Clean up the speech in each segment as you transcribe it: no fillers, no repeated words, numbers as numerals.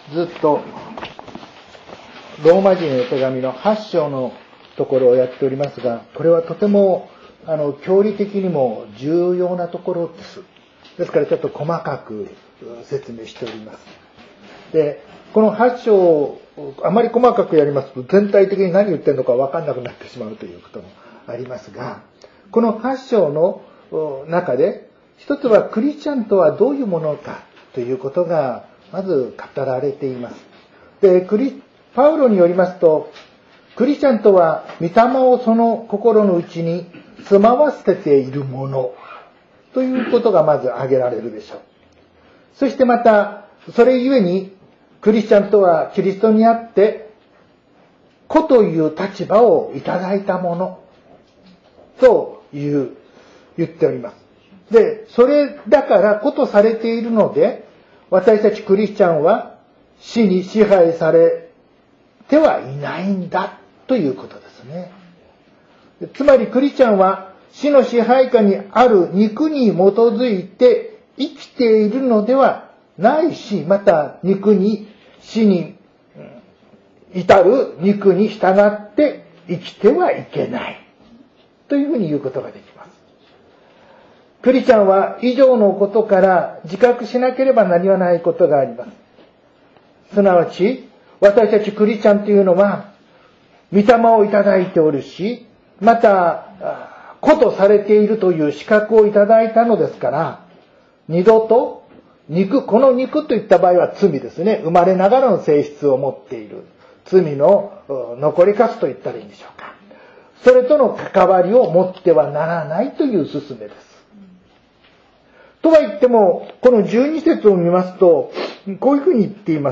ずっとローマ人への手紙の8章のところをやっておりますが、これはとても教理的にも重要なところです。ですからちょっと細かく説明しております。で、この8章をあまり細かくやりますと全体的に何言ってるのか分かんなくなってしまうということもありますが、この8章の中で一つはクリスチャンとはどういうものかということがまず語られています。で、パウロによりますと、クリスチャンとは御霊をその心の内に住まわせているものということがまず挙げられるでしょう。そしてまたそれゆえにクリスチャンとはキリストにあって子という立場をいただいたものと言っております。で、それだから子とされているので、私たちクリスチャンは死に支配されてはいないんだということですね。つまりクリスチャンは死の支配下にある肉に基づいて生きているのではないし、また死に至る肉に従って生きてはいけないというふうに言うことができます。クリスチャンは以上のことから自覚しなければなりないことがあります。すなわち私たちクリスチャンというのは御霊をいただいておるし、また子とされているという資格をいただいたのですから、二度とこの肉といった場合は罪ですね。生まれながらの性質を持っている罪の残りかすと言ったらいいんでしょうか。それとの関わりを持ってはならないという勧めです。とは言っても、この12節を見ますと、こういうふうに言っています。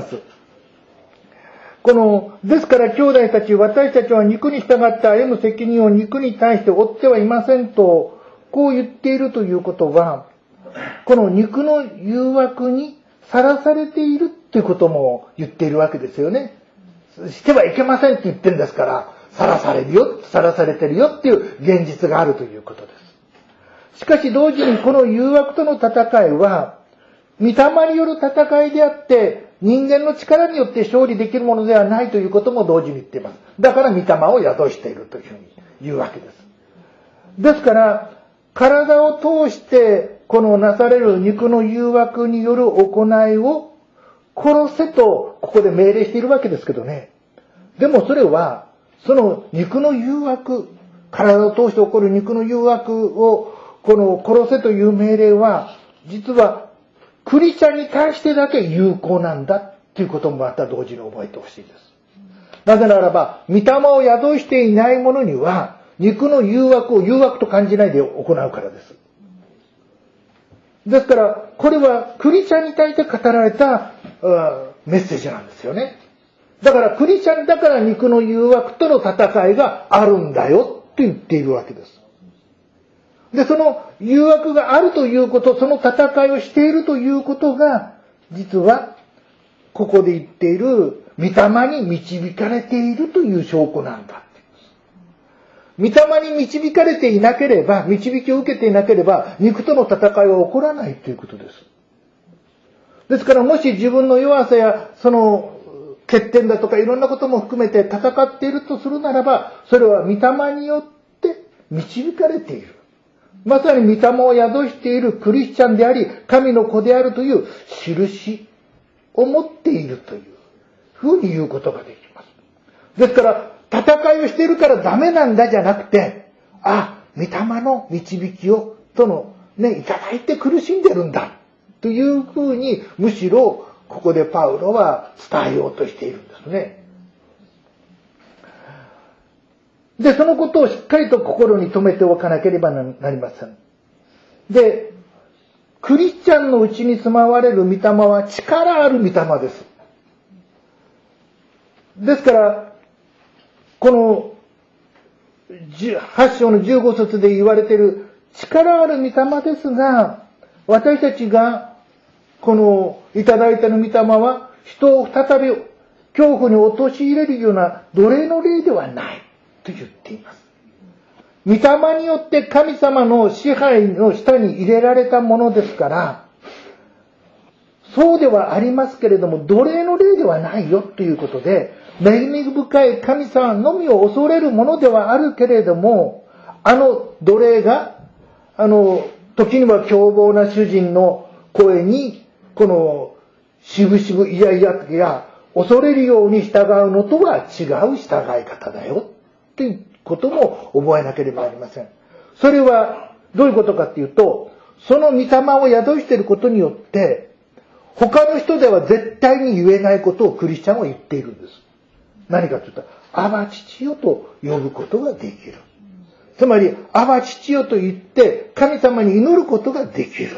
ですから兄弟たち、私たちは肉に従って歩む責任を肉に対して負ってはいませんと、こう言っているということは、この肉の誘惑にさらされているということも言っているわけですよね。してはいけませんって言ってるんですから、さらされてるよっていう現実があるということです。しかし同時にこの誘惑との戦いは、御霊による戦いであって、人間の力によって勝利できるものではないということも同時に言っています。だから御霊を宿しているというふうに言うわけです。ですから、体を通してこのなされる肉の誘惑による行いを殺せとここで命令しているわけですけどね。でもそれは、その肉の誘惑、体を通して起こる肉の誘惑を殺せという命令は、実はクリスチャンに対してだけ有効なんだっていうこともまた同時に覚えてほしいです。なぜならば、御霊を宿していない者には、肉の誘惑を誘惑と感じないで行うからです。ですから、これはクリスチャンに対して語られたメッセージなんですよね。だからクリスチャンだから肉の誘惑との戦いがあるんだよって言っているわけです。で、その誘惑があるということ、その戦いをしているということが、実はここで言っている御霊に導かれているという証拠なんだ。御霊に導かれていなければ、導きを受けていなければ、肉との戦いは起こらないということです。ですから、もし自分の弱さや、その欠点だとかいろんなことも含めて戦っているとするならば、それは御霊によって導かれている。まさに御霊を宿しているクリスチャンであり、神の子であるという印を持っているというふうに言うことができます。ですから、戦いをしているからダメなんだじゃなくて、御霊の導きを、いただいて苦しんでるんだ、というふうに、むしろ、ここでパウロは伝えようとしているんですね。で、そのことをしっかりと心に留めておかなければなりません。で、クリスチャンのうちに住まわれる御霊は力ある御霊です。ですから、この8章の15節で言われている力ある御霊ですが、私たちがいただいた御霊は人を再び恐怖に陥れるような奴隷の霊ではないと言っています。御霊によって神様の支配の下に入れられたものですから、 そうではありますけれども、奴隷の霊ではないよということで、恵み深い神様のみを恐れるものではあるけれども、奴隷が、時には凶暴な主人の声に、しぶしぶいやいや、恐れるように従うのとは違う従い方だよ、ということも覚えなければなりません。それは、どういうことかっていうと、その御霊を宿していることによって、他の人では絶対に言えないことをクリスチャンは言っているんです。何かというと、アバ父よと呼ぶことができる。つまり、アバ父よと言って神様に祈ることができる。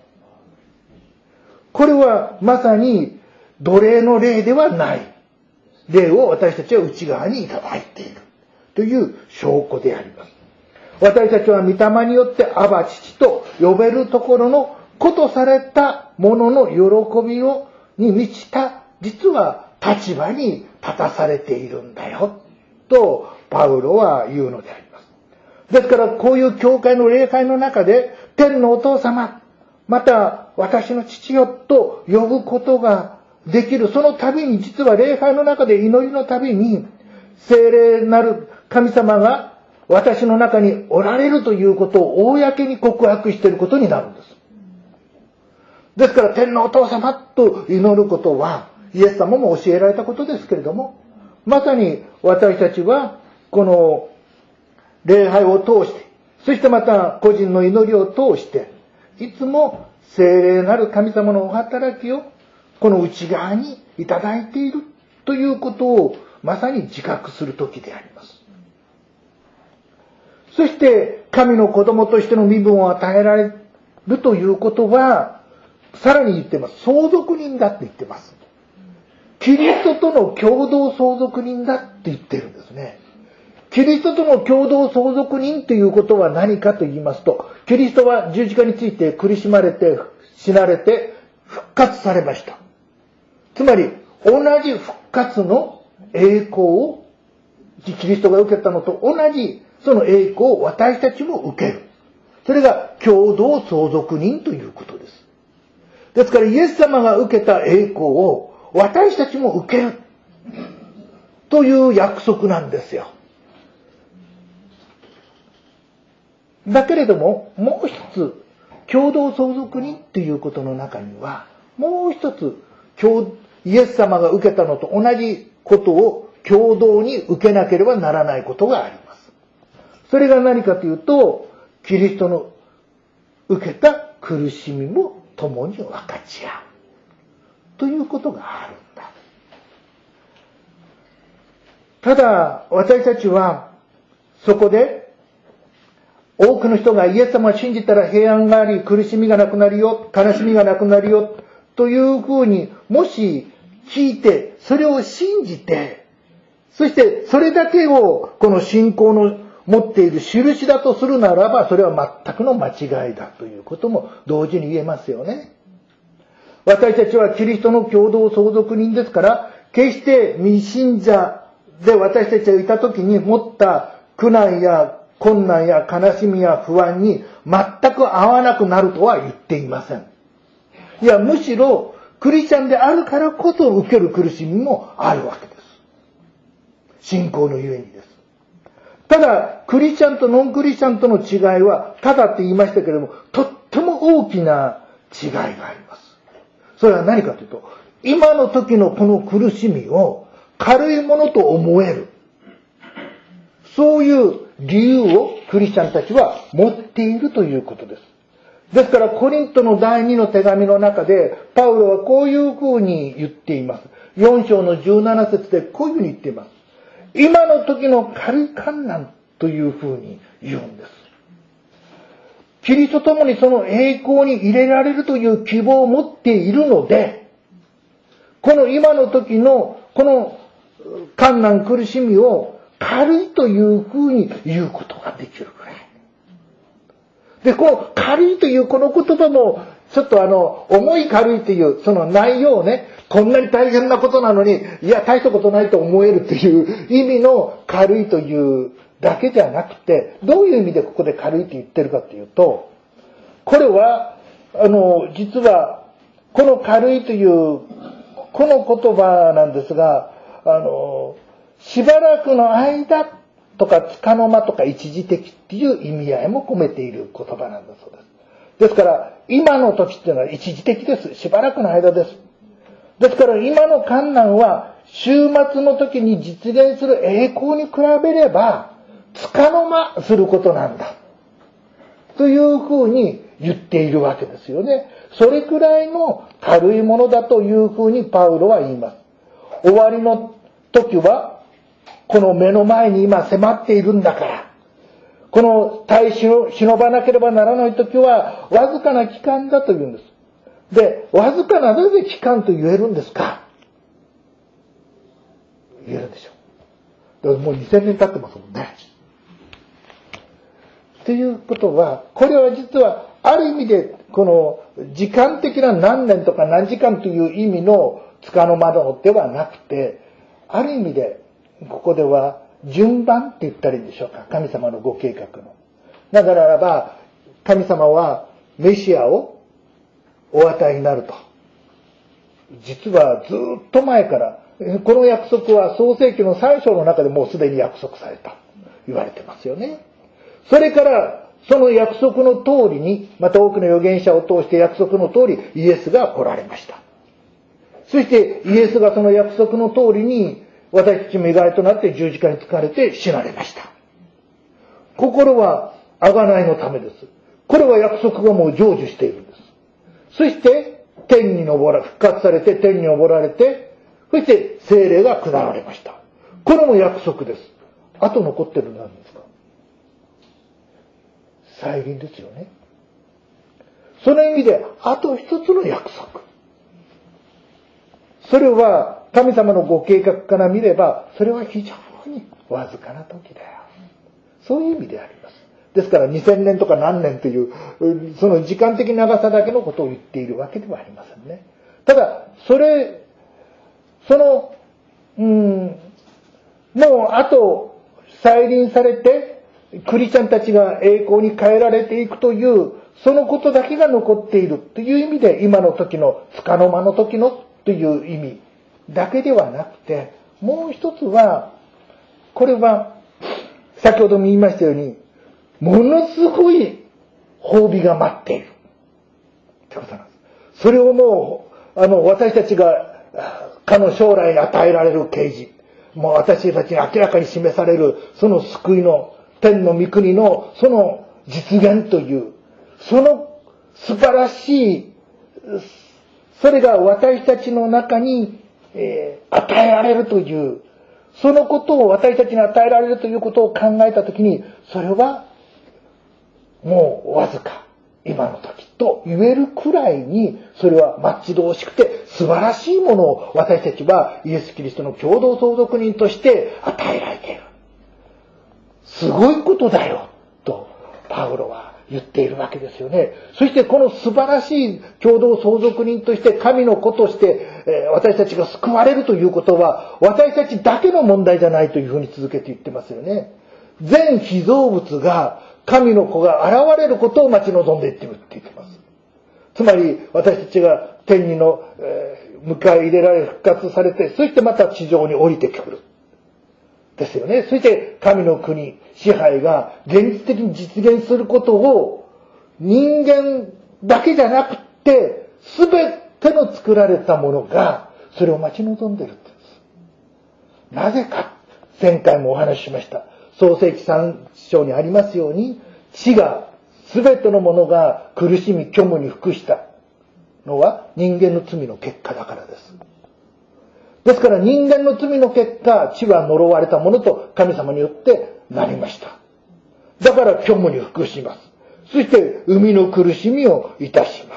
これはまさに奴隷の霊ではない霊を私たちは内側にいただいているという証拠であります。私たちは御霊によってアバ父と呼べるところの子とされたものの喜びに満ちた実は立場に立たされているんだよとパウロは言うのであります。ですからこういう教会の礼拝の中で天のお父様また私の父よと呼ぶことができる。その度に実は礼拝の中で祈りの度に聖霊なる神様が私の中におられるということを公に告白していることになるんです。ですから天のお父様と祈ることはイエス様も教えられたことですけれども、まさに私たちはこの礼拝を通して、そしてまた個人の祈りを通していつも聖霊なる神様のお働きをこの内側にいただいているということをまさに自覚する時であります。そして神の子供としての身分を与えられるということはさらに言ってます。相続人だって言ってます。キリストとの共同相続人だって言ってるんですね。キリストとの共同相続人ということは何かと言いますと、キリストは十字架について苦しまれて死なれて復活されました。つまり同じ復活の栄光をキリストが受けたのと同じその栄光を私たちも受ける。それが共同相続人ということです。ですからイエス様が受けた栄光を私たちも受けるという約束なんですよ。だけれどももう一つ共同相続人ということの中にはもう一つイエス様が受けたのと同じことを共同に受けなければならないことがあります。それが何かというと、キリストの受けた苦しみも共に分かち合うということがあるんだ。ただ私たちはそこで多くの人がイエス様を信じたら平安があり苦しみがなくなるよ、悲しみがなくなるよというふうにもし聞いてそれを信じて、そしてそれだけをこの信仰の持っている印だとするならばそれは全くの間違いだということも同時に言えますよね。私たちはキリストの共同相続人ですから、決して未信者で私たちがいた時に持った苦難や困難や悲しみや不安に全く合わなくなるとは言っていません。いや、むしろクリスチャンであるからこそ受ける苦しみもあるわけです。信仰のゆえにです。ただクリスチャンとノンクリスチャンとの違いはただって言いましたけれども、とっても大きな違いがあります。それは何かというと、今の時のこの苦しみを軽いものと思える、そういう理由をクリスチャンたちは持っているということです。ですからコリントの第2の手紙の中でパウロはこういうふうに言っています。4章の17節でこういうふうに言っています。今の時の軽い観難というふうに言うんです。キリストともにその栄光に入れられるという希望を持っているので、この今の時のこの観難苦しみを軽いというふうに言うことができるぐらい。で、この軽いというこの言葉もちょっと重い軽いというその内容をね、こんなに大変なことなのに、いや大したことないと思えるという意味の軽いというだけじゃなくて、どういう意味でここで軽いと言ってるかというと、これは実はこの軽いという、この言葉なんですが、しばらくの間とか束の間とか一時的っていう意味合いも込めている言葉なんだそうです。ですから、今の時っていうのは一時的です。しばらくの間です。ですから、今の困難は、終末の時に実現する栄光に比べれば、束の間することなんだ。というふうに言っているわけですよね。それくらいの軽いものだというふうにパウロは言います。終わりの時は、この目の前に今迫っているんだから、この耐死を忍ばなければならない時は、わずかな期間だと言うんです。で、わずかなぜ期間と言えるんですか？言えるでしょう。だからもう2000年経ってますもんね。ということは、これは実はある意味でこの時間的な何年とか何時間という意味の束の間ではなくて、ある意味でここでは順番って言ったらいいんでしょうか。神様のご計画の。だからば神様はメシアをお与えになると。実はずっと前から、この約束は創世記の3章の中でもうすでに約束されたと言われてますよね。それからその約束の通りに、また多くの預言者を通して約束の通りイエスが来られました。そしてイエスがその約束の通りに私たち身代わりとなって十字架につかれて死なれました。心は贖いのためです。これは約束がもう成就しているんです。そして天に復活されて天に昇られて、そして聖霊が下られました。これも約束です。あと残ってるのは何ですか？再臨ですよね。その意味であと一つの約束。それは神様のご計画から見れば、それは非常にわずかな時だよ。そういう意味であります。ですから2000年とか何年という、その時間的長さだけのことを言っているわけではありませんね。ただ、もうあと再臨されて、クリスチャンたちが栄光に変えられていくという、そのことだけが残っているという意味で、今の時の束の間の時のという意味だけではなくて、もう一つは、これは先ほども言いましたように、ものすごい褒美が待っているってことなんです。それをもう私たちがかの将来に与えられる啓示、もう私たちに明らかに示されるその救いの天の御国のその実現という、その素晴らしい、それが私たちの中に、与えられるという、そのことを私たちに与えられるということを考えたときに、それはもうわずか今の時と言えるくらいに、それは待ち遠しくて素晴らしいものを私たちはイエス・キリストの共同相続人として与えられている。すごいことだよとパウロは言っているわけですよね。そしてこの素晴らしい共同相続人として神の子として、私たちが救われるということは私たちだけの問題じゃないというふうに続けて言ってますよね。全被造物が神の子が現れることを待ち望んでいってるって言ってます。つまり私たちが天にの、迎え入れられ復活されて、そしてまた地上に降りてくる。ですよね。そして神の国、支配が現実的に実現することを人間だけじゃなくて全ての作られたものがそれを待ち望んでいるんです。なぜか、前回もお話ししました。創世記3章にありますように、地が全てのものが苦しみ虚無に服したのは人間の罪の結果だからです。ですから人間の罪の結果、地は呪われたものと神様によってなりました。だから虚無に服します。そして生みの苦しみをいたします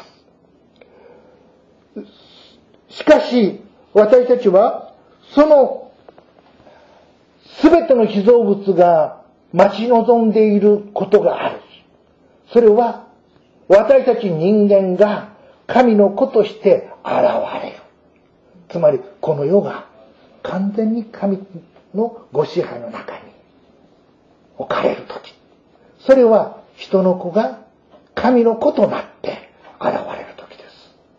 。しかし私たちはその全ての被造物が待ち望んでいることがある。それは私たち人間が神の子として現れる。つまりこの世が完全に神のご支配の中に置かれるとき、それは人の子が神の子となって現れるときです。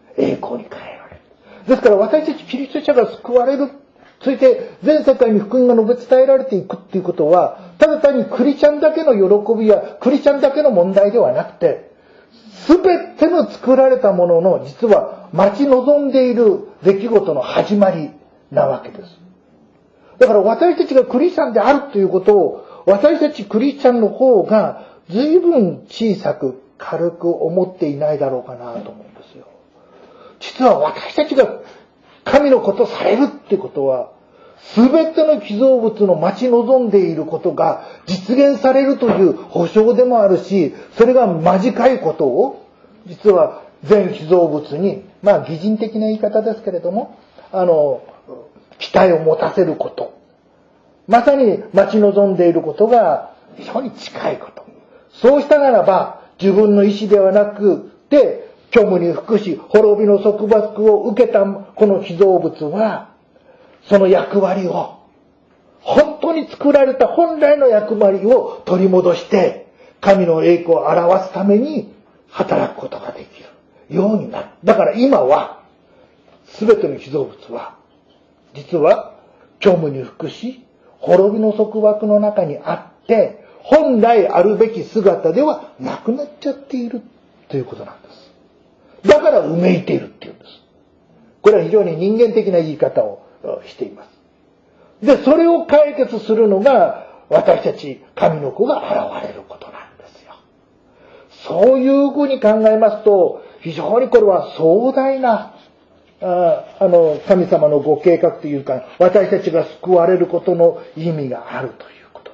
栄光に変えられる。ですから私たちキリスト者が救われる、そして全世界に福音が述べ伝えられていくっていうことは、ただ単にクリスチャンだけの喜びやクリスチャンだけの問題ではなくて、すべての作られたものの実は待ち望んでいる出来事の始まりなわけです。だから私たちがクリスチャンであるということを、私たちクリスチャンの方が随分小さく軽く思っていないだろうかなと思うんですよ。実は私たちが神のことされるってことは、すべての被造物の待ち望んでいることが実現されるという保証でもあるし、それが間近いことを、実は全被造物に、擬人的な言い方ですけれども、期待を持たせること。まさに待ち望んでいることが非常に近いこと。そうしたならば、自分の意思ではなくて、虚無に服し、滅びの束縛を受けたこの被造物は、その役割を、本当に作られた本来の役割を取り戻して、神の栄光を表すために働くことができるようになる。だから今は、すべての被造物は、実は虚無に服し、滅びの束縛の中にあって、本来あるべき姿ではなくなっちゃっているということなんです。だからうめいているっていうんです。これは非常に人間的な言い方をしています。で、それを解決するのが私たち神の子が現れることなんですよ。そういうふうに考えますと、非常にこれは壮大な神様のご計画というか、私たちが救われることの意味があるということです。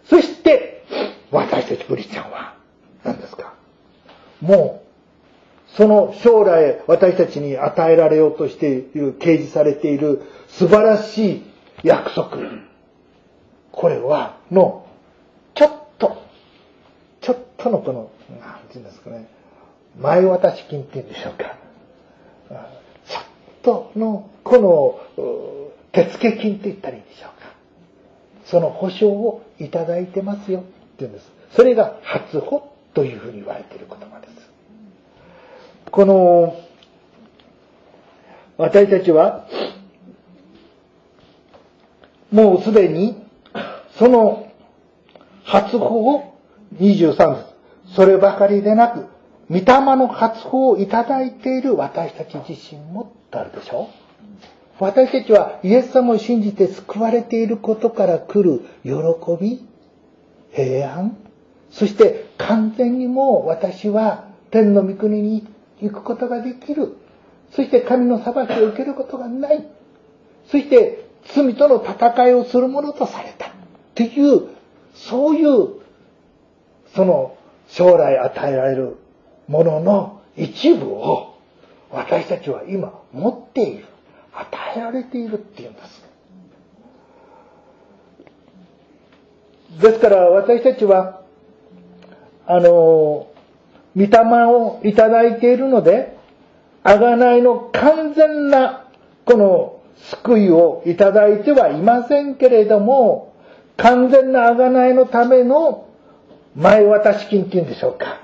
そして、私たちクリスチャンは何ですか？もう、その将来私たちに与えられようとしている、掲示されている素晴らしい約束。これは、ちょっとのこの、なんていうんですかね、前渡し金っていうんでしょうか。ちょっとの、この、手付金って言ったらいいんでしょうか。その保証をいただいてますよっていうんです。それが初歩というふうに言われている言葉です。この、私たちは、もうすでに、その初歩を23節。そればかりでなく、御霊の初歩をいただいている私たち自身もとあるでしょう。私たちはイエス様を信じて救われていることから来る喜び、平安、そして完全にもう私は天の御国に行くことができる。そして神の裁きを受けることがない。そして罪との戦いをするものとされた。っていう、そういう、その将来与えられるものの一部を私たちは今持っている。与えられているっていうんです。ですから私たちは、御霊をいただいているので、贖いの完全なこの救いをいただいてはいませんけれども、完全な贖いのための前渡し金っていうんでしょうか。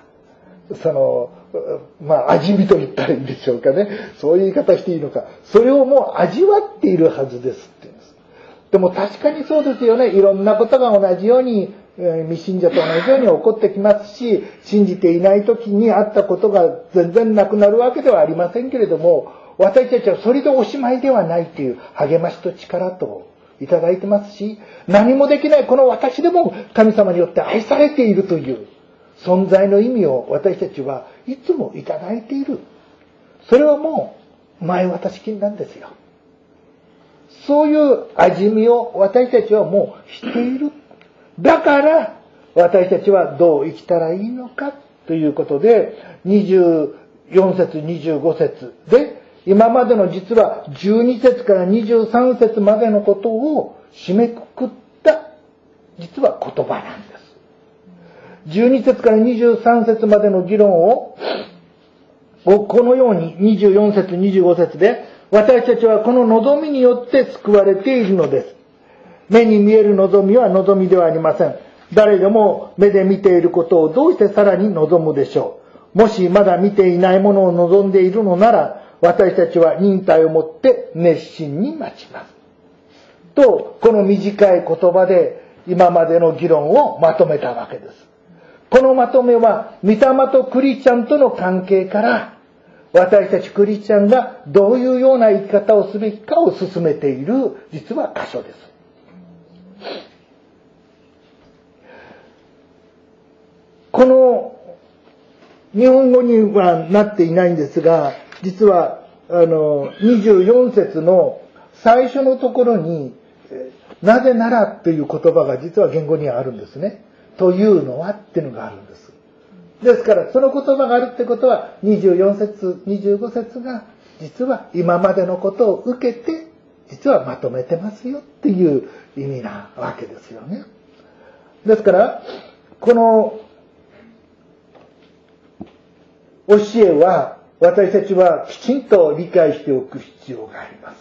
味見と言ったらいいんでしょうかね。そういう言い方していいのか。それをもう味わっているはずですって言うんです。でも確かにそうですよね。いろんなことが同じように、未信者と同じように起こってきますし、信じていない時にあったことが全然なくなるわけではありませんけれども、私たちはそれでおしまいではないという励ましと力といただいてますし、何もできないこの私でも神様によって愛されているという存在の意味を私たちはいつもいただいている。それはもう前渡し金なんですよ。そういう味見を私たちはもうしている。だから私たちはどう生きたらいいのかということで、24節25節で今までの実は12節から23節までのことを締めくくった実は言葉なんです。12節から23節までの議論をこのように24節25節で、私たちはこの望みによって救われているのです。目に見える望みは望みではありません。誰でも目で見ていることをどうしてさらに望むでしょもしまだ見ていないものを望んでいるのなら、私たちは忍耐をもって熱心に待ちます。と、この短い言葉で今までの議論をまとめたわけです。このまとめは、御霊とクリスチャンとの関係から、私たちクリスチャンがどういうような生き方をすべきかを進めている、実は箇所です。この日本語にはなっていないんですが、実は24節の最初のところに、なぜならという言葉が実は言語にはあるんですね。というのはっていうのがあるんです。ですから、その言葉があるってことは、24節、25節が、実は今までのことを受けて、実はまとめてますよっていう意味なわけですよね。ですから、この教えは、私たちはきちんと理解しておく必要があります。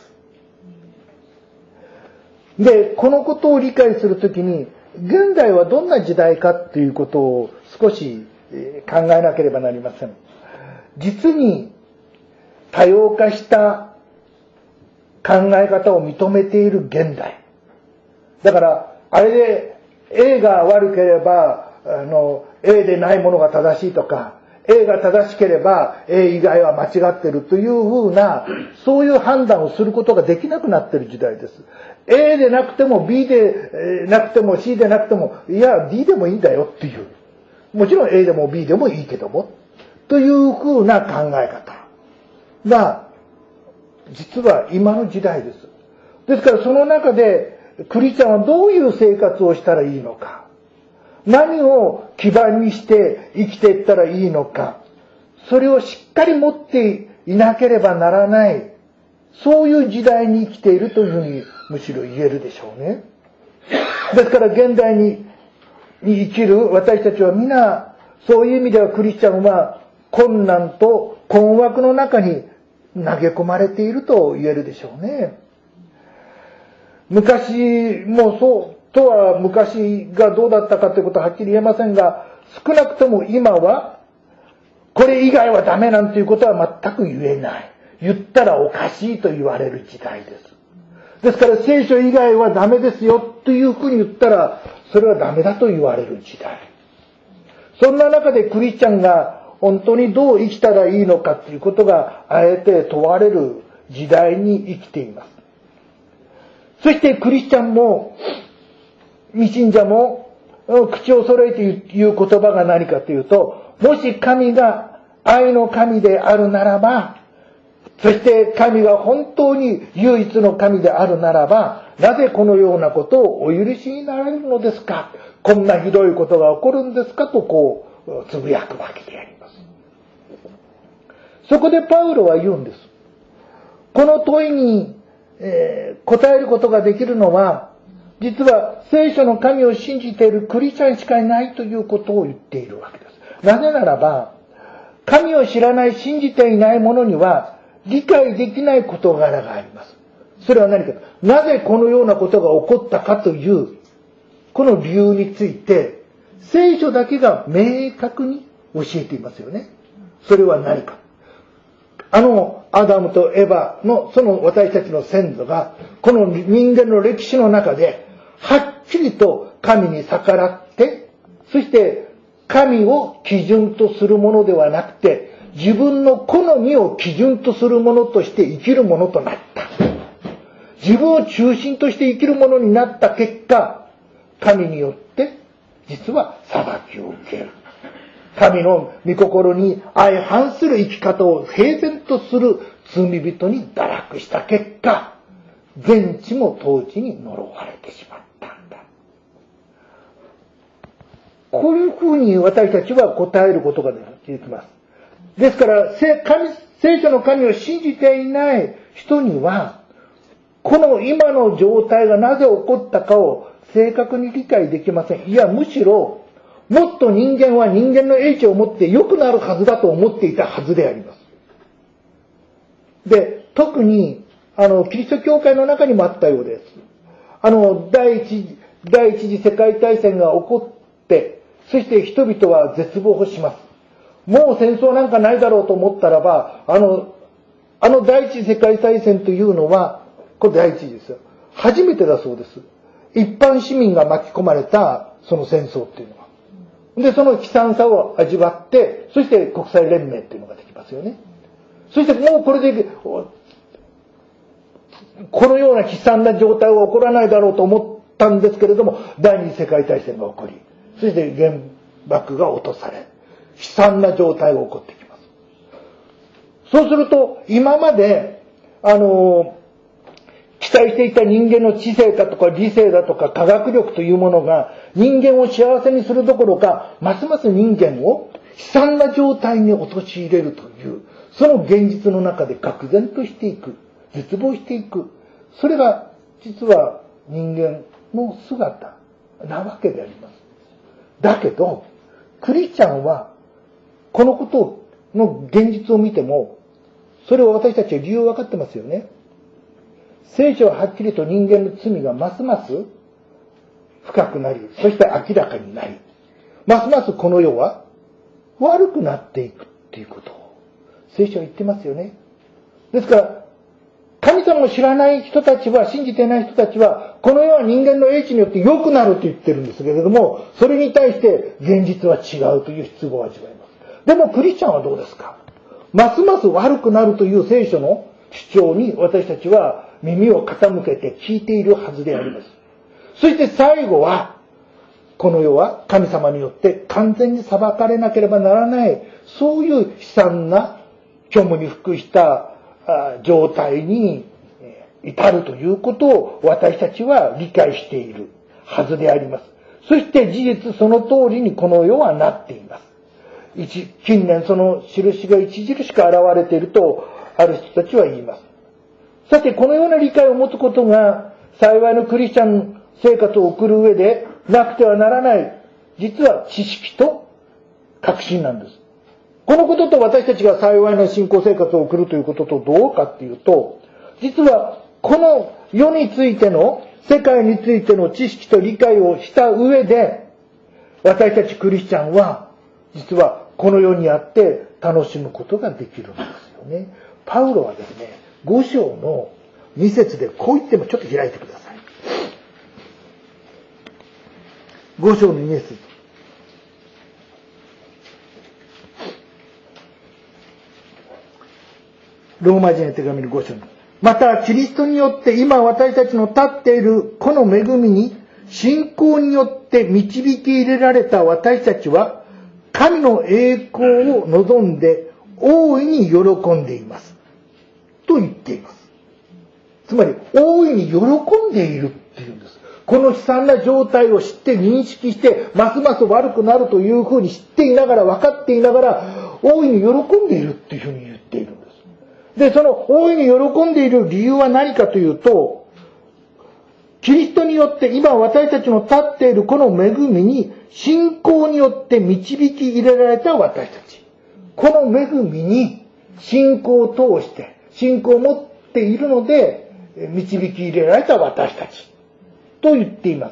で、このことを理解するときに、現代はどんな時代かっていうことを少し考えなければなりません。実に多様化した考え方を認めている現代。だから、あれで A が悪ければ、A でないものが正しいとか、A が正しければ A 以外は間違ってるというふうな、そういう判断をすることができなくなっている時代です。A でなくても B でなくても C でなくても、いや D でもいいんだよっていう。もちろん A でも B でもいいけども、というふうな考え方が、実は今の時代です。ですからその中で、クリスチャンはどういう生活をしたらいいのか。何を基盤にして生きていったらいいのか。それをしっかり持っていなければならない。そういう時代に生きているというふうにむしろ言えるでしょうね。ですから現代に生きる私たちは皆、そういう意味ではクリスチャンは困難と困惑の中に投げ込まれていると言えるでしょうね。昔もそうとは昔がどうだったかということははっきり言えませんが、少なくとも今はこれ以外はダメなんていうことは全く言えない。言ったらおかしいと言われる時代です。ですから聖書以外はダメですよというふうに言ったら、それはダメだと言われる時代。そんな中でクリスチャンが本当にどう生きたらいいのかということがあえて問われる時代に生きています。そしてクリスチャンも未信者も口を揃えて言う言葉が何かというと、もし神が愛の神であるならば、そして神が本当に唯一の神であるならば、なぜこのようなことをお許しになられるのですか、こんなひどいことが起こるんですかとこうつぶやくわけであります。そこでパウロは言うんです。この問いに、答えることができるのは、実は聖書の神を信じているクリスチャンしかいないということを言っているわけです。なぜならば、神を知らない、信じていない者には理解できない事柄があります。それは何か、なぜこのようなことが起こったかという、この理由について、聖書だけが明確に教えていますよね。それは何か。アダムとエバのその私たちの先祖が、この人間の歴史の中で、はっきりと神に逆らって、そして神を基準とするものではなくて、自分の好みを基準とするものとして生きるものとなった。自分を中心として生きるものになった結果、神によって実は裁きを受ける。神の御心に相反する生き方を平然とする罪人に堕落した結果、全地も統治に呪われてしまったんだ。こういうふうに私たちは答えることができます。ですから聖書の神を信じていない人には、この今の状態がなぜ起こったかを正確に理解できません。いや、むしろもっと人間は人間の英知を持って良くなるはずだと思っていたはずであります。で、特にキリスト教会の中にもあったようです。第一次世界大戦が起こって、そして人々は絶望します。 もう戦争なんかないだろうと思ったらば、あの第一次世界大戦というのは、これ第一次ですよ。初めてだそうです。一般市民が巻き込まれたその戦争っていうのは。で、その悲惨さを味わって、そして国際連盟っていうのができますよね。そしてもうこれで、このような悲惨な状態は起こらないだろうと思ったんですけれども、第二次世界大戦が起こり、そして原爆が落とされ、悲惨な状態が起こってきます。そうすると、今まで、期待していた人間の知性だとか理性だとか科学力というものが人間を幸せにするどころか、ますます人間を悲惨な状態に陥れるという、その現実の中で愕然としていく、絶望していく。それが実は人間の姿なわけであります。だけど、クリスチャンはこのことの現実を見ても、それを私たちは理由分かってますよね。聖書ははっきりと人間の罪がますます深くなり、そして明らかになり、ますますこの世は悪くなっていくっていうことを聖書は言ってますよね。ですから、神様を知らない人たちは、信じていない人たちは、この世は人間の英知によって良くなると言ってるんですけれども、それに対して現実は違うという失望を味わいます。でもクリスチャンはどうですか？ますます悪くなるという聖書の主張に私たちは耳を傾けて聞いているはずであります。そして最後は、この世は神様によって完全に裁かれなければならない、そういう悲惨な虚無に服した状態に至るということを私たちは理解しているはずであります。そして事実その通りにこの世はなっています。近年その印が著しく現れているとある人たちは言います。さてこのような理解を持つことが幸いのクリスチャン生活を送る上でなくてはならない実は知識と確信なんです。このことと私たちが幸いな信仰生活を送るということとどうかっていうと、実はこの世についての世界についての知識と理解をした上で私たちクリスチャンは実はこの世にあって楽しむことができるんですよね。パウロはですね、5章の2節でこう言っても、ちょっと開いてください。5章の2節。ローマ人の手紙の5章に。またキリストによって今私たちの立っているこの恵みに信仰によって導き入れられた私たちは神の栄光を望んで大いに喜んでいますと言っています。つまり大いに喜んでいるっていうんです。この悲惨な状態を知って認識してますます悪くなるというふうに知っていながら分かっていながら大いに喜んでいるっていうふうに言っているんです。で、その大いに喜んでいる理由は何かというと、キリストによって今私たちの立っているこの恵みに信仰によって導き入れられた私たち。この恵みに信仰を通して信仰を持っているので導き入れられた私たちと言っています。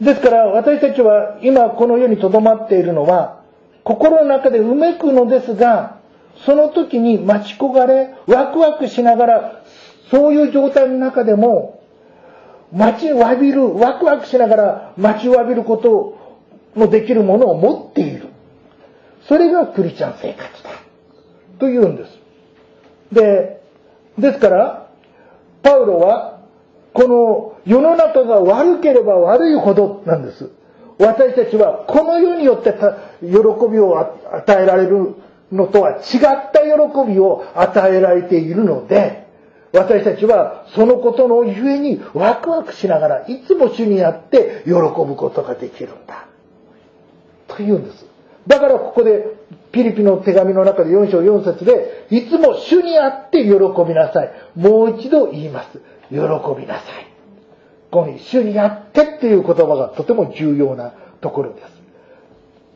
ですから私たちは今この世に留まっているのは心の中でうめくのですが、その時に待ち焦がれワクワクしながらそういう状態の中でもワクワクしながら待ちわびることのできるものを持っている。それがクリスチャン生活だというんです。ですからパウロはこの世の中が悪ければ悪いほどなんです。私たちはこの世によって喜びを与えられるのとは違った喜びを与えられているので、私たちはそのことのゆえにワクワクしながらいつも主にあって喜ぶことができるんだというんです。だからここでピリピの手紙の中で4章4節でいつも主にあって喜びなさい。もう一度言います。喜びなさい。ここに主にあってっていう言葉がとても重要なところです。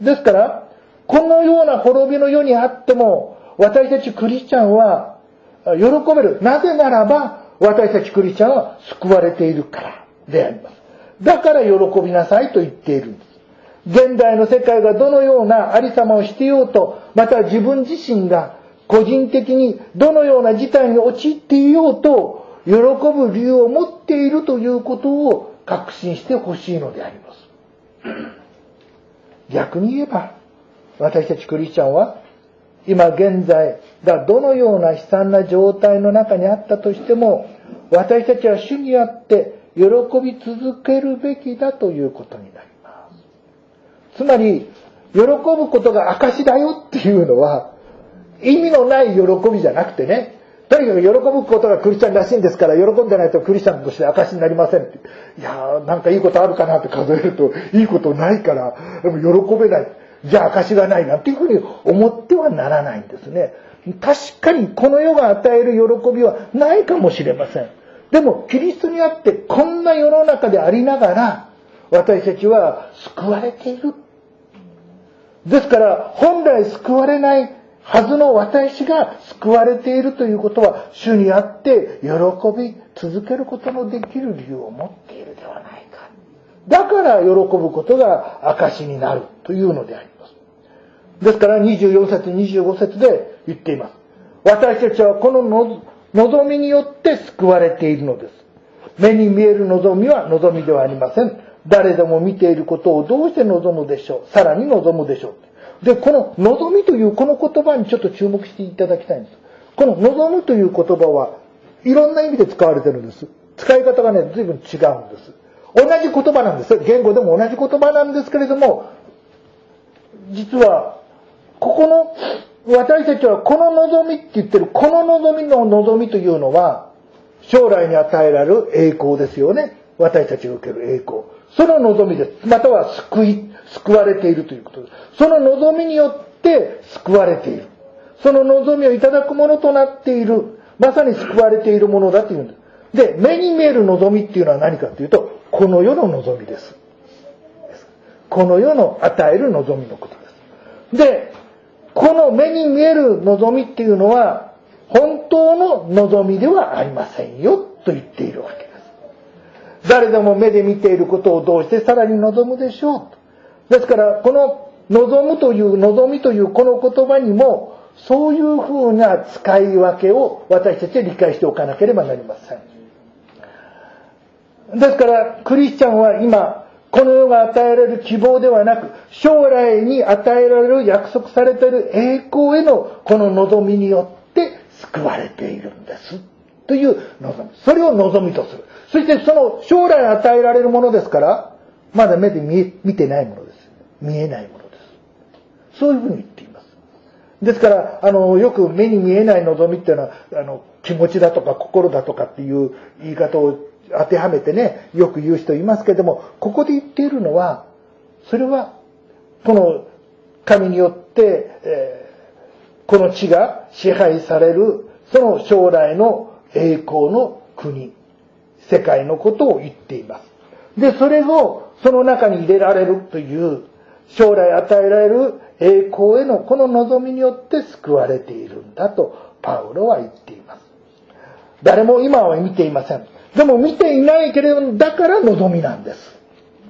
ですからこのような滅びの世にあっても私たちクリスチャンは喜べる。なぜならば私たちクリスチャンは救われているからであります。だから喜びなさいと言っているんです。 現代の世界がどのようなありさまをしていようと、また自分自身が個人的にどのような事態に陥っていようと、喜ぶ理由を持っているということを確信してほしいのであります。逆に言えば、私たちクリスチャンは、今現在がどのような悲惨な状態の中にあったとしても、私たちは主にあって喜び続けるべきだということになります。つまり、喜ぶことが証だよっていうのは、意味のない喜びじゃなくてね、とにかく喜ぶことがクリスチャンらしいんですから、喜んでないとクリスチャンとして証になりませんって。いやー、なんかいいことあるかなって数えると、いいことないから、でも喜べない。じゃあ証がないなっていうふうに思ってはならないんですね。確かにこの世が与える喜びはないかもしれません。でもキリストにあってこんな世の中でありながら、私たちは救われている。ですから本来救われないはずの私が救われているということは、主にあって喜び続けることのできる理由を持っているではないか。だから喜ぶことが証になるというのであります。ですから24節25節で言っています。私たちはこの望みによって救われているのです。目に見える望みは望みではありません。誰でも見ていることをどうして望むでしょう。さらに望むでしょう。で、この望みというこの言葉にちょっと注目していただきたいんです。この望むという言葉はいろんな意味で使われてるんです。使い方がね、随分違うんです。同じ言葉なんです。言語でも同じ言葉なんですけれども、実はここの私たちはこの望みって言ってる、この望みの望みというのは将来に与えられる栄光ですよね。私たちが受ける栄光、その望みです。または救われているということです。その望みによって救われている、その望みをいただくものとなっている、まさに救われているものだというんです。で、目に見える望みっていうのは何かというと、この世の望みです。この世の与える望みのことです。で、この目に見える望みっていうのは本当の望みではありませんよと言っているわけです。誰でも目で見ていることをどうしてさらに望むでしょうと。ですからこの望むという望みというこの言葉にもそういうふうな使い分けを私たちは理解しておかなければなりません。ですからクリスチャンは今この世が与えられる希望ではなく、将来に与えられる約束されている栄光へのこの望みによって救われているんですという望み、それを望みとする。そしてその将来与えられるものですから、まだ目で見てないものです。見えないものです。そういうふうに言っています。ですからよく目に見えない望みっていうのは気持ちだとか心だとかっていう言い方を当てはめてね、よく言う人いますけれども、ここで言っているのは、それはこの神によって、この地が支配されるその将来の栄光の国、世界のことを言っています。で、それをその中に入れられるという将来与えられる栄光へのこの望みによって救われているんだとパウロは言っています。誰も今は見ていません。でも見ていないけれども、だから望みなんです。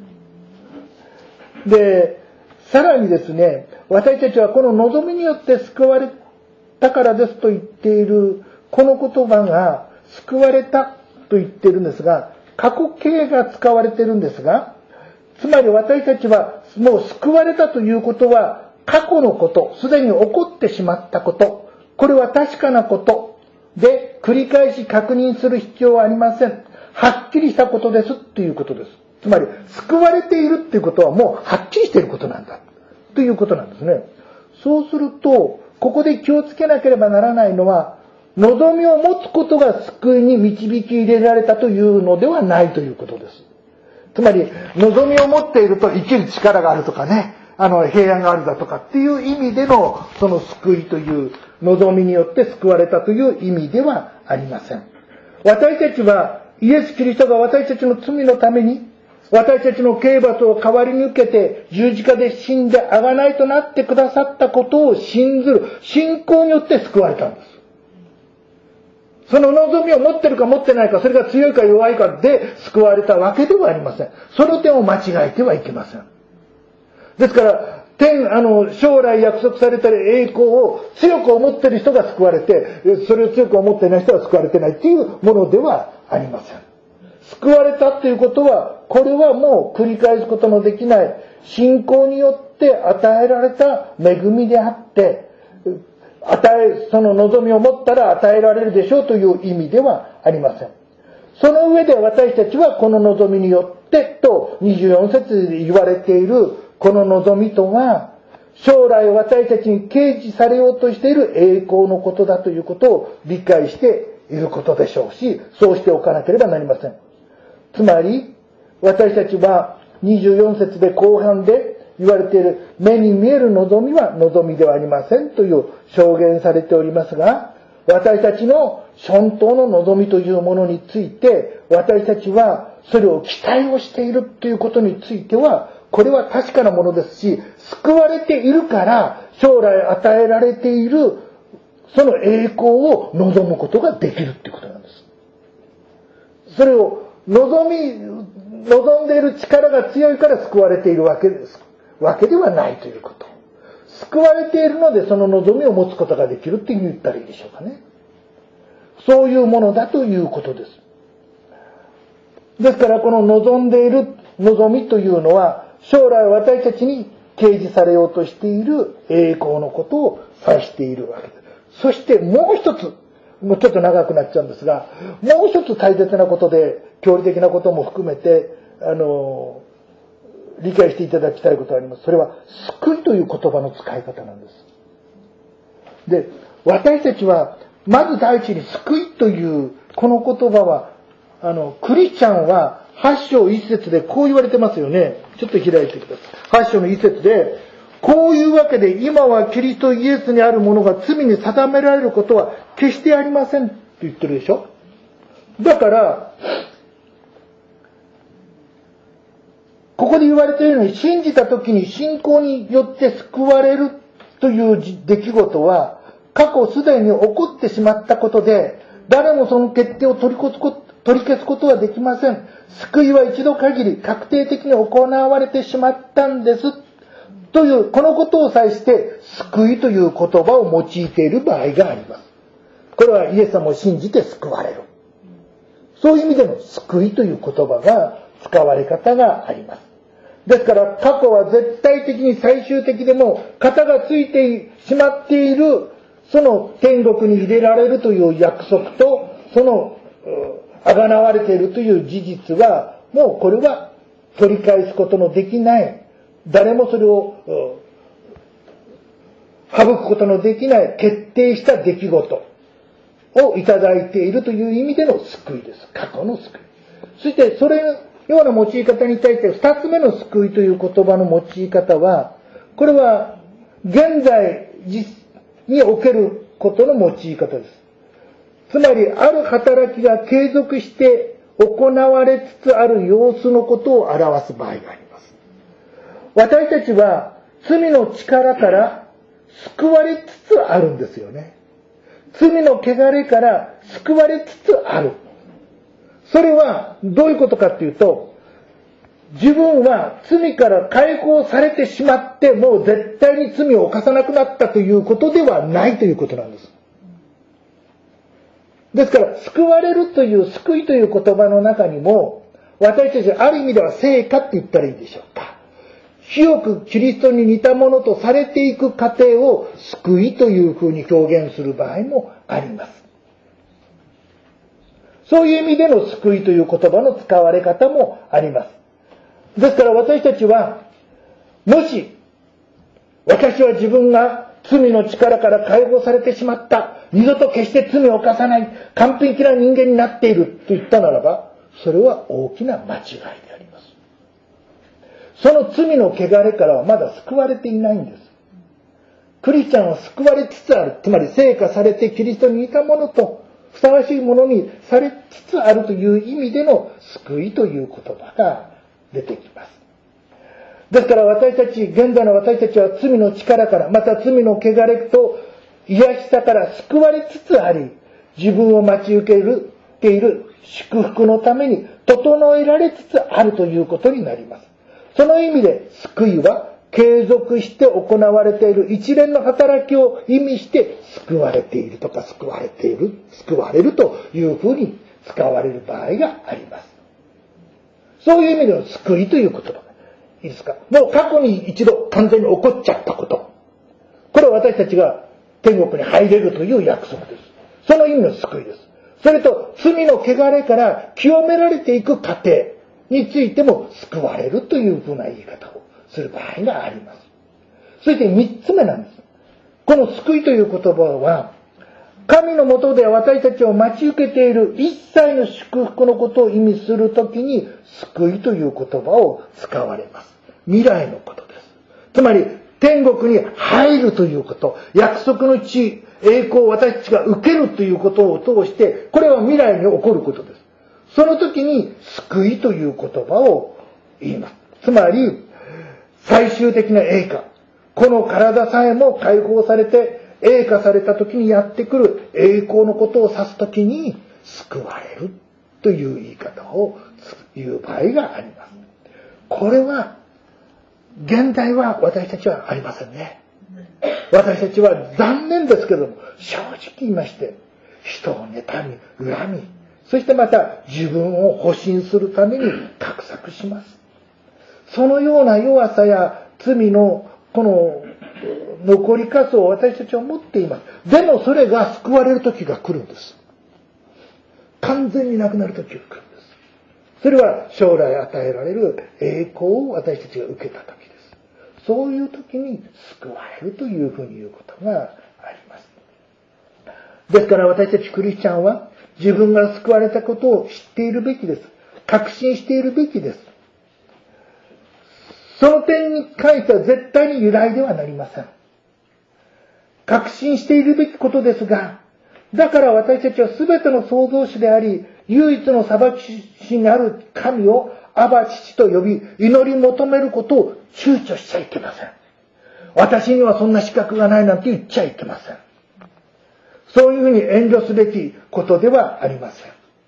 で、さらにですね、私たちはこの望みによって救われたからですと言っているこの言葉が、救われたと言っているんですが、過去形が使われているんですが、つまり私たちはもう救われたということは過去のこと、すでに起こってしまったこと、これは確かなことで繰り返し確認する必要はありません。はっきりしたことですということです。つまり救われているっていうことはもうはっきりしていることなんだということなんですね。そうするとここで気をつけなければならないのは、望みを持つことが救いに導き入れられたというのではないということです。つまり望みを持っていると生きる力があるとかね、平安があるだとかっていう意味でのその救いという望みによって救われたという意味ではありません。私たちはイエス・キリストが私たちの罪のために私たちの刑罰を代わりに受けて十字架で死んで贖いとなってくださったことを信ずる信仰によって救われたんです。その望みを持ってるか持ってないか、それが強いか弱いかで救われたわけではありません。その点を間違えてはいけません。 ですから、将来約束された栄光を強く思っている人が救われて、それを強く思っていない人は救われてないっていうものではありません。救われたということは、これはもう繰り返すことのできない信仰によって与えられた恵みであって、その望みを持ったら与えられるでしょうという意味ではありません。その上で私たちはこの望みによってと24節で言われているこの望みとは、将来私たちに掲示されようとしている栄光のことだということを理解していることでしょうし、そうしておかなければなりません。つまり、私たちは24節で後半で言われている目に見える望みは望みではありませんという証言されておりますが、私たちの本当の望みというものについて、私たちはそれを期待をしているということについては、これは確かなものですし、救われているから将来与えられているその栄光を望むことができるということなんです。それを望んでいる力が強いから救われているわけではないということ。救われているのでその望みを持つことができるっていうふうに言ったらいいでしょうかね。そういうものだということです。ですからこの望んでいる望みというのは、将来私たちに掲示されようとしている栄光のことを指しているわけです。そしてもう一つ、もうちょっと長くなっちゃうんですが、もう一つ大切なことで、教理的なことも含めて、理解していただきたいことがあります。それは、救いという言葉の使い方なんです。で、私たちは、まず第一に救いというこの言葉は、クリスチャンは8章1節でこう言われてますよね。ちょっと開いてください。8章の1節で、こういうわけで今はキリストイエスにあるものが罪に定められることは決してありませんって言ってるでしょ。だから、ここで言われているように、信じた時に信仰によって救われるという出来事は、過去すでに起こってしまったことで、誰もその決定を取り消すことはできません。救いは一度限り確定的に行われてしまったんです。という、このことを指して、救いという言葉を用いている場合があります。これはイエス様を信じて救われる。そういう意味での救いという言葉が使われ方があります。ですから過去は絶対的に最終的でも型がついてしまっているその天国に入れられるという約束とそのあがなわれているという事実はもうこれは取り返すことのできない誰もそれを省くことのできない決定した出来事をいただいているという意味での救いです。過去の救い。そしてそれような用い方に対して二つ目の救いという言葉の用い方は、これは現在におけることの用い方です。つまりある働きが継続して行われつつある様子のことを表す場合があります。私たちは罪の力から救われつつあるんですよね。罪の汚れから救われつつある。それはどういうことかっていうと、自分は罪から解放されてしまってもう絶対に罪を犯さなくなったということではないということなんです。ですから救われるという救いという言葉の中にも私たちある意味では成果って言ったらいいでしょうか。広くキリストに似たものとされていく過程を救いというふうに表現する場合もあります。そういう意味での救いという言葉の使われ方もあります。ですから私たちは、もし、私は自分が罪の力から解放されてしまった、二度と決して罪を犯さない、完璧な人間になっていると言ったならば、それは大きな間違いであります。その罪の汚れからはまだ救われていないんです。クリスチャンは救われつつある、つまり聖化されてキリストに似たものと、ふさわしいものにされつつあるという意味での救いという言葉が出てきます。ですから現在の私たちは罪の力から、また罪の汚れと癒しさから救われつつあり、自分を待ち受けている祝福のために整えられつつあるということになります。その意味で救いは継続して行われている一連の働きを意味して救われているとか救われるというふうに使われる場合があります。そういう意味での救いという言葉。いいですか。もう過去に一度完全に起こっちゃったこと。これは私たちが天国に入れるという約束です。その意味の救いです。それと罪の汚れから清められていく過程についても救われるというふうな言い方をする場合があります。そして三つ目なんです。この救いという言葉は、神の下で私たちを待ち受けている一切の祝福のことを意味するときに、救いという言葉を使われます。未来のことです。つまり、天国に入るということ、約束の地、栄光を私たちが受けるということを通して、これは未来に起こることです。その時に、救いという言葉を言います。つまり、最終的な栄華。この体さえも解放されて、栄華された時にやってくる栄光のことを指す時に、救われるという言い方を言う場合があります。これは、現代は私たちはありませんね。私たちは残念ですけども、正直言いまして、人を妬み、恨み、そしてまた自分を保身するために画策します。そのような弱さや罪のこの残りかすを私たちは持っています。でもそれが救われる時が来るんです。完全になくなる時が来るんです。それは将来与えられる栄光を私たちが受けた時です。そういう時に救われるというふうに言うことがあります。ですから私たちクリスチャンは自分が救われたことを知っているべきです。確信しているべきです。その点に関しては絶対に揺らいではなりません。確信しているべきことですが、だから私たちは全ての創造主であり、唯一の裁き主にある神をアバ父と呼び、祈り求めることを躊躇しちゃいけません。私にはそんな資格がないなんて言っちゃいけません。そういうふうに遠慮すべきことではありません。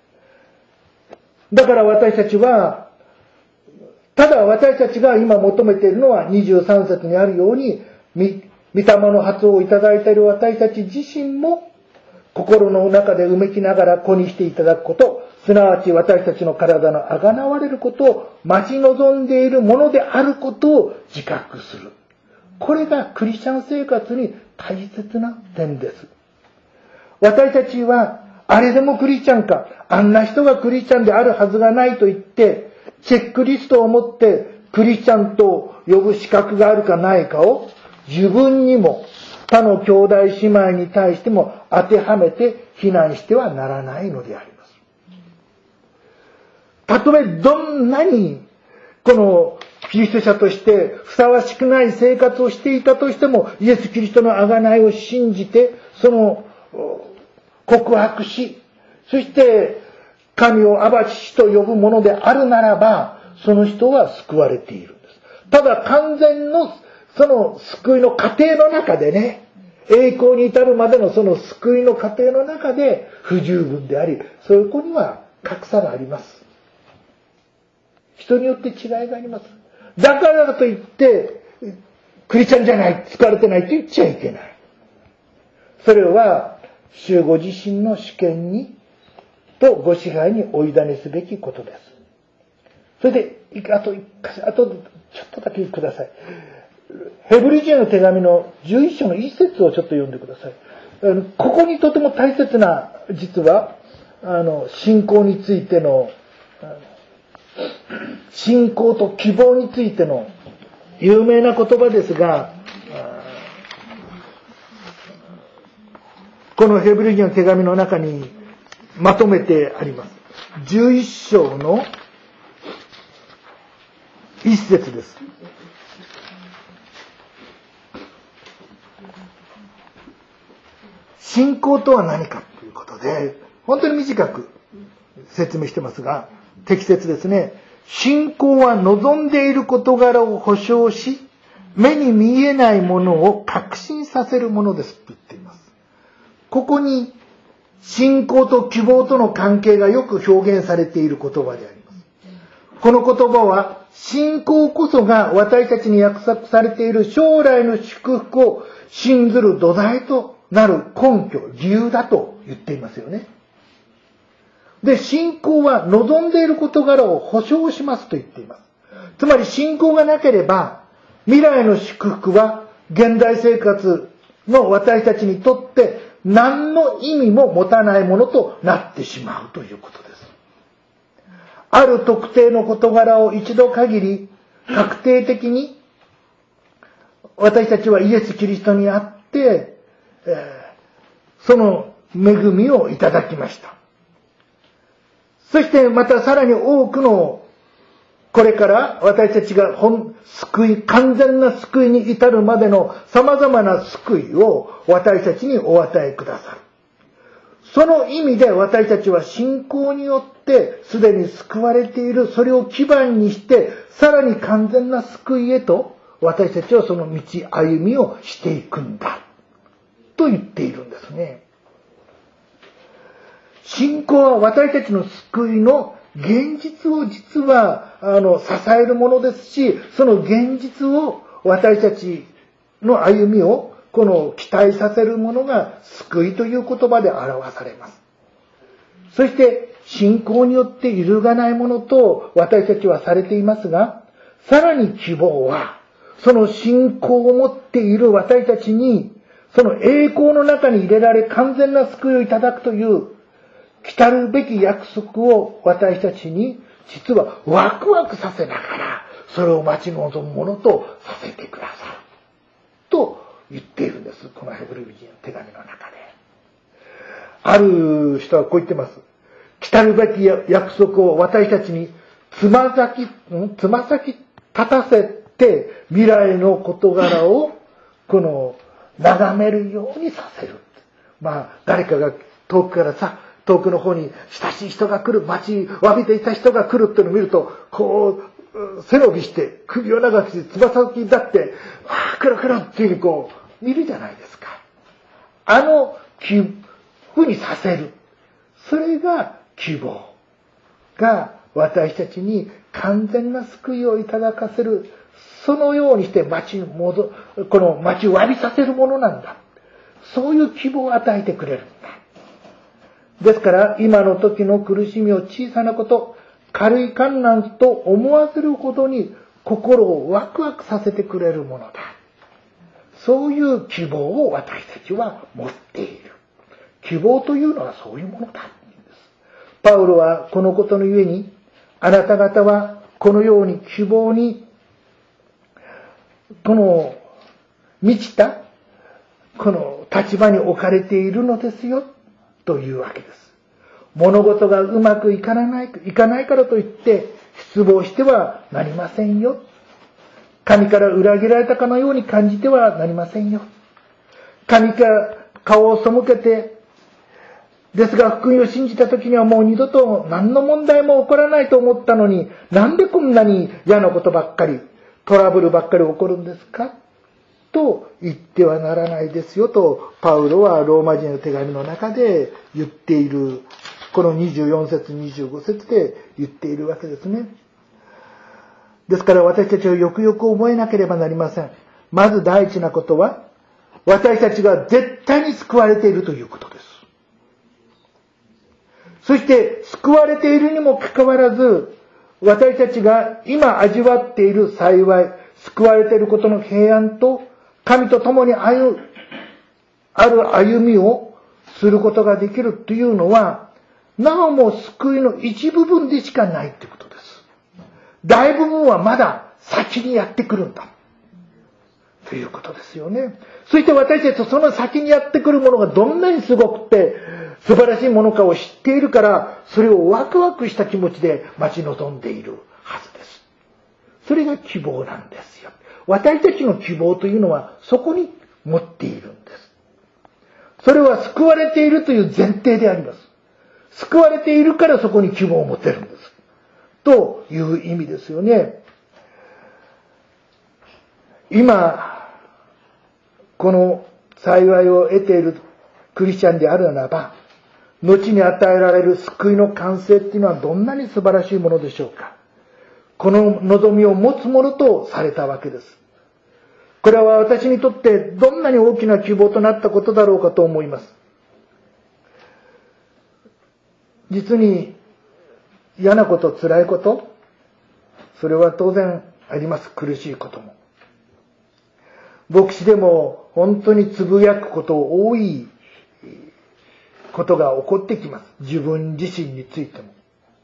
だから私たちは、ただ私たちが今求めているのは23節にあるように、御霊の発をいただいている私たち自身も心の中でうめきながら子にしていただくこと、すなわち私たちの体のあがなわれることを待ち望んでいるものであることを自覚する。これがクリスチャン生活に大切な点です。私たちはあれでもクリスチャンか、あんな人がクリスチャンであるはずがないと言って、チェックリストを持ってクリスチャンと呼ぶ資格があるかないかを自分にも他の兄弟姉妹に対しても当てはめて非難してはならないのであります。たとえどんなにこのキリスト者としてふさわしくない生活をしていたとしても、イエス・キリストの贖いを信じてその告白し、そして神をアバ父と呼ぶものであるならば、その人は救われているんです。ただ完全のその救いの過程の中でね、栄光に至るまでのその救いの過程の中で不十分であり、そういう子には格差があります。人によって違いがあります。だからといって、クリスチャンじゃない、救われてないと言っちゃいけない。それは、主ご自身の主権に、とご支配にお委ねすべきことです。それで、あとちょっとだけください。ヘブル人の手紙の11章の1節をちょっと読んでください。ここにとても大切な、実は、信仰についての、信仰と希望についての有名な言葉ですが、このヘブル人の手紙の中にまとめてあります。11章の1節です。信仰とは何かということで、本当に短く説明してますが、適切ですね。信仰は望んでいる事柄を保証し、目に見えないものを確信させるものですと言っています。ここに信仰と希望との関係がよく表現されている言葉であります。 この言葉は、信仰こそが私たちに約束されている将来の祝福を信ずる土台となる根拠、理由だと言っていますよね。で、信仰は望んでいる事柄を保証しますと言っています。つまり信仰がなければ、未来の祝福は現代生活の私たちにとって何の意味も持たないものとなってしまうということです。ある特定の事柄を一度限り確定的に私たちはイエス・キリストにあって、その恵みをいただきました。そしてまたさらに多くのこれから私たちが完全な救いに至るまでの様々な救いを私たちにお与えくださる。その意味で私たちは信仰によってすでに救われている、それを基盤にしてさらに完全な救いへと私たちはその道歩みをしていくんだと言っているんですね。信仰は私たちの救いの現実を実は支えるものですし、その現実を私たちの歩みを期待させるものが救いという言葉で表されます。そして信仰によって揺るがないものと私たちはされていますが、さらに希望はその信仰を持っている私たちにその栄光の中に入れられ完全な救いをいただくという来たるべき約束を私たちに実はワクワクさせながらそれを待ち望むものとさせてくださると言っているんです。このヘブル人の手紙の中である人はこう言ってます。来たるべき約束を私たちにつま先立たせて未来の事柄を眺めるようにさせる。誰かが遠くから遠くの方に親しい人が来る、待ちわびていた人が来るっていうのを見ると、背伸びして首を長くしてつま先立って、来る来るっていうふうに見るじゃないですか。ふうにさせる。それが希望が私たちに完全な救いをいただかせる。そのようにして待ちわびさせるものなんだ。そういう希望を与えてくれるんだ。ですから今の時の苦しみを小さなこと、軽い困難と思わせるほどに心をワクワクさせてくれるものだ。そういう希望を私たちは持っている。希望というのはそういうものだ。パウロはこのことのゆえに、あなた方はこのように希望に満ちた立場に置かれているのですよというわけです。物事がうまくいかないからといって失望してはなりませんよ。神から裏切られたかのように感じてはなりませんよ。神から顔を背けて、ですが福音を信じた時にはもう二度と何の問題も起こらないと思ったのに、なんでこんなに嫌なことばっかり、トラブルばっかり起こるんですかと言ってはならないですよと、パウロはローマ人の手紙の中で言っている、この24節25節で言っているわけですね。ですから私たちはよくよく覚えなければなりません。まず第一なことは、私たちが絶対に救われているということです。そして救われているにもかかわらず、私たちが今味わっている幸い、救われていることの平安と、神と共にある歩みをすることができるというのは、なおも救いの一部分でしかないということです。大部分はまだ先にやってくるんだ。ということですよね。そして私たちとその先にやってくるものがどんなにすごくて素晴らしいものかを知っているから、それをワクワクした気持ちで待ち望んでいるはずです。それが希望なんですよ。私たちの希望というのはそこに持っているんです。それは救われているという前提であります。救われているからそこに希望を持てるんです。という意味ですよね。今、この幸いを得ているクリスチャンであるならば、後に与えられる救いの完成っていうのはどんなに素晴らしいものでしょうか。 この望みを持つものとされたわけです。これは私にとってどんなに大きな希望となったことだろうかと思います。実に嫌なこと、辛いこと、それは当然あります。苦しいことも。牧師でも本当につぶやくこと多いことが起こってきます。自分自身についても。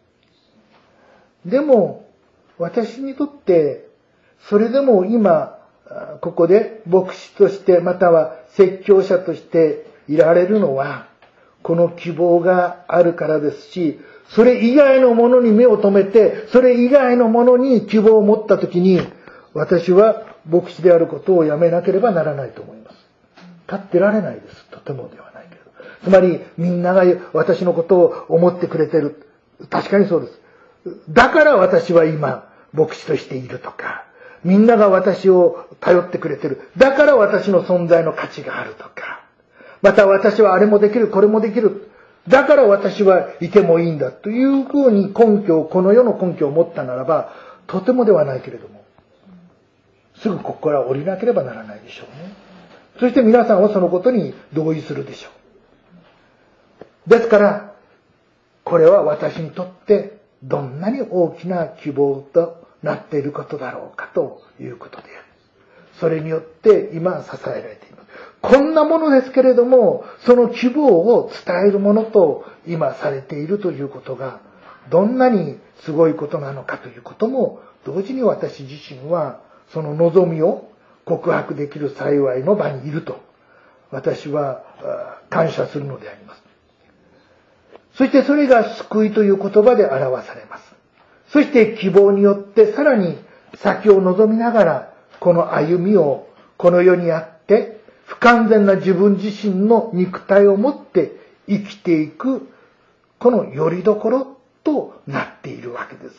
でも私にとってそれでも今ここで牧師としてまたは説教者としていられるのはこの希望があるからですし、それ以外のものに目を留めてそれ以外のものに希望を持ったときに、私は牧師であることをやめなければならないと思います。立ってられないです。とてもではないけど。つまりみんなが私のことを思ってくれてる。確かにそうです。だから私は今牧師としているとか、みんなが私を頼ってくれてる。だから私の存在の価値があるとか、また私はあれもできる、これもできる。だから私はいてもいいんだというふうに根拠を、この世の根拠を持ったならば、とてもではないけれども、すぐここから降りなければならないでしょうね。そして皆さんはそのことに同意するでしょう。ですから、これは私にとってどんなに大きな希望となっていることだろうかということである。それによって今支えられています。こんなものですけれども、その希望を伝えるものと今されているということが、どんなにすごいことなのかということも、同時に私自身はその望みを告白できる幸いの場にいると、私は感謝するのであります。そしてそれが救いという言葉で表されます。そして希望によってさらに先を望みながら、この歩みをこの世にあって不完全な自分自身の肉体を持って生きていく、この拠り所となっているわけです。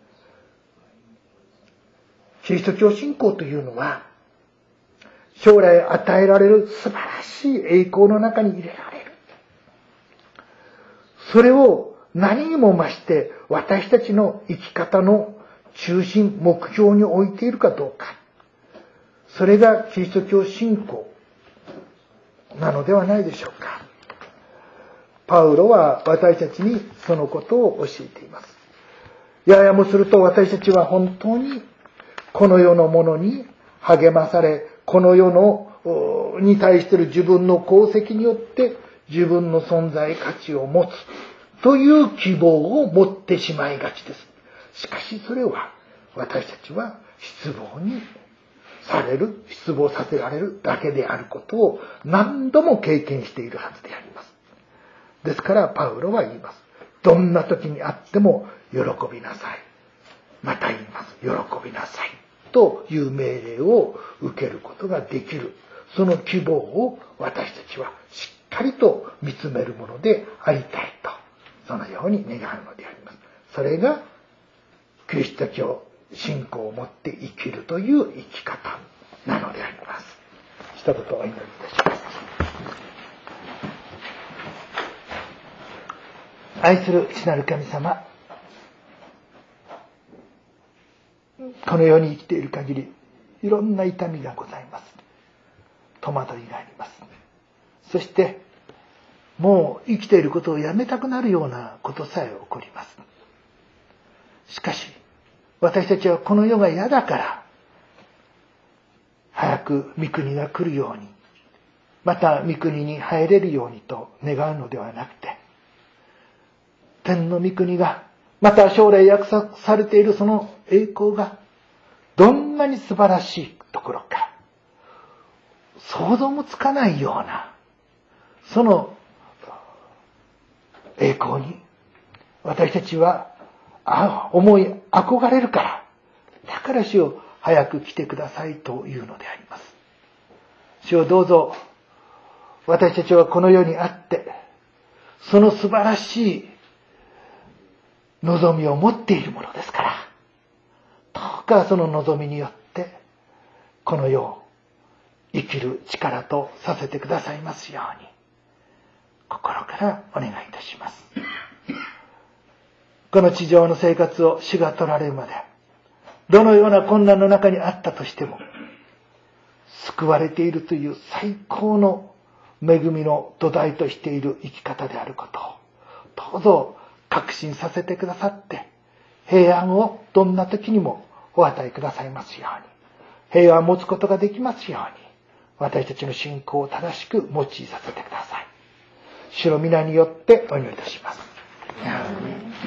キリスト教信仰というのは、将来与えられる素晴らしい栄光の中に入れられる。それを何にも増して私たちの生き方の中心、目標に置いているかどうか。それがキリスト教信仰なのではないでしょうか。パウロは私たちにそのことを教えています。ややもすると私たちは本当にこの世のものに励まされ、この世のに対している自分の功績によって自分の存在価値を持つという希望を持ってしまいがちです。しかしそれは私たちは失望にされる、失望させられるだけであることを何度も経験しているはずであります。ですからパウロは言います。どんな時にあっても喜びなさい。また言います。喜びなさい。という命令を受けることができる。その希望を私たちはしっかりと見つめるものでありたいと、そのように願うのであります。それがキリスト教信仰を持って生きるという生き方なのであります。一言お祈りいたします。愛する父なる神様、この世に生きている限りいろんな痛みがございます。戸惑いがあります。そしてもう生きていることをやめたくなるようなことさえ起こります。しかし私たちはこの世が嫌だから早く御国が来るように、また御国に入れるようにと願うのではなくて、天の御国がまた将来約束されているその栄光がどんなに素晴らしいところか、想像もつかないようなその栄光に私たちは思い憧れるから、だから主よ早く来てくださいというのであります。主よどうぞ私たちはこの世にあってその素晴らしい望みを持っているものですから、どうかその望みによってこの世を生きる力とさせてくださいますように心からお願いいたします。この地上の生活を主が取られるまでどのような困難の中にあったとしても、救われているという最高の恵みの土台としている生き方であることを、どうぞ確信させてくださって、平安をどんな時にもお与えくださいますように、平安を持つことができますように、私たちの信仰を正しく用いさせてください。主の皆によってお祈りいたします。